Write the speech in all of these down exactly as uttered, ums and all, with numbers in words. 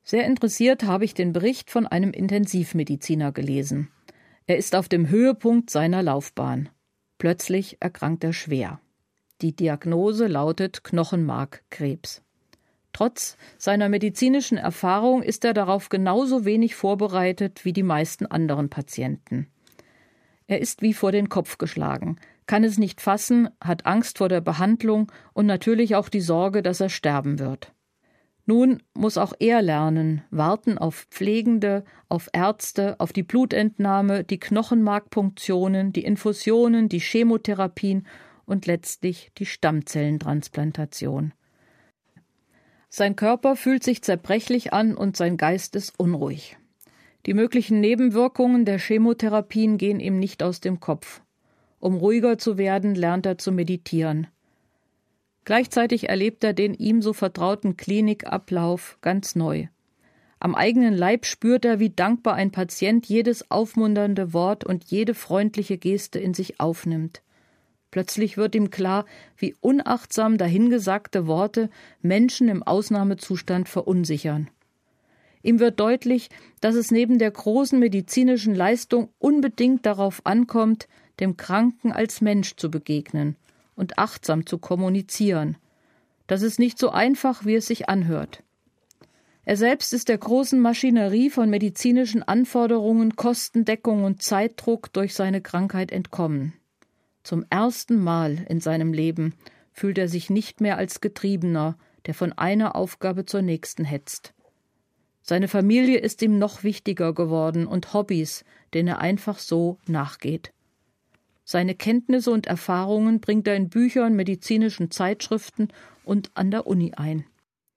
Sehr interessiert habe ich den Bericht von einem Intensivmediziner gelesen. Er ist auf dem Höhepunkt seiner Laufbahn. Plötzlich erkrankt er schwer. Die Diagnose lautet Knochenmarkkrebs. Trotz seiner medizinischen Erfahrung ist er darauf genauso wenig vorbereitet wie die meisten anderen Patienten. Er ist wie vor den Kopf geschlagen, kann es nicht fassen, hat Angst vor der Behandlung und natürlich auch die Sorge, dass er sterben wird. Nun muss auch er lernen, warten auf Pflegende, auf Ärzte, auf die Blutentnahme, die Knochenmarkpunktionen, die Infusionen, die Chemotherapien und letztlich die Stammzellentransplantation. Sein Körper fühlt sich zerbrechlich an und sein Geist ist unruhig. Die möglichen Nebenwirkungen der Chemotherapien gehen ihm nicht aus dem Kopf. Um ruhiger zu werden, lernt er zu meditieren. Gleichzeitig erlebt er den ihm so vertrauten Klinikablauf ganz neu. Am eigenen Leib spürt er, wie dankbar ein Patient jedes aufmunternde Wort und jede freundliche Geste in sich aufnimmt. Plötzlich wird ihm klar, wie unachtsam dahingesagte Worte Menschen im Ausnahmezustand verunsichern. Ihm wird deutlich, dass es neben der großen medizinischen Leistung unbedingt darauf ankommt, dem Kranken als Mensch zu begegnen und achtsam zu kommunizieren. Das ist nicht so einfach, wie es sich anhört. Er selbst ist der großen Maschinerie von medizinischen Anforderungen, Kostendeckung und Zeitdruck durch seine Krankheit entkommen. Zum ersten Mal in seinem Leben fühlt er sich nicht mehr als Getriebener, der von einer Aufgabe zur nächsten hetzt. Seine Familie ist ihm noch wichtiger geworden und Hobbys, denen er einfach so nachgeht. Seine Kenntnisse und Erfahrungen bringt er in Büchern, medizinischen Zeitschriften und an der Uni ein.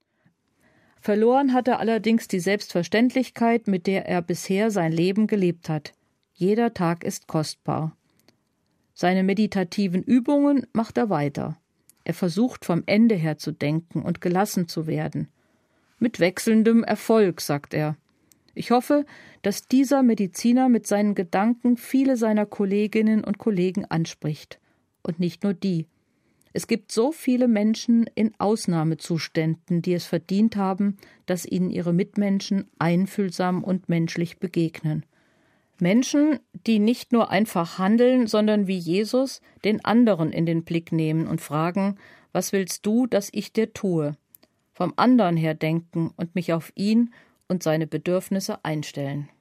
Verloren hat er allerdings die Selbstverständlichkeit, mit der er bisher sein Leben gelebt hat. Jeder Tag ist kostbar. Seine meditativen Übungen macht er weiter. Er versucht, vom Ende her zu denken und gelassen zu werden. Mit wechselndem Erfolg, sagt er. Ich hoffe, dass dieser Mediziner mit seinen Gedanken viele seiner Kolleginnen und Kollegen anspricht. Und nicht nur die. Es gibt so viele Menschen in Ausnahmezuständen, die es verdient haben, dass ihnen ihre Mitmenschen einfühlsam und menschlich begegnen. Menschen, die nicht nur einfach handeln, sondern wie Jesus den anderen in den Blick nehmen und fragen, was willst du, dass ich dir tue? Vom anderen her denken und mich auf ihn und seine Bedürfnisse einstellen.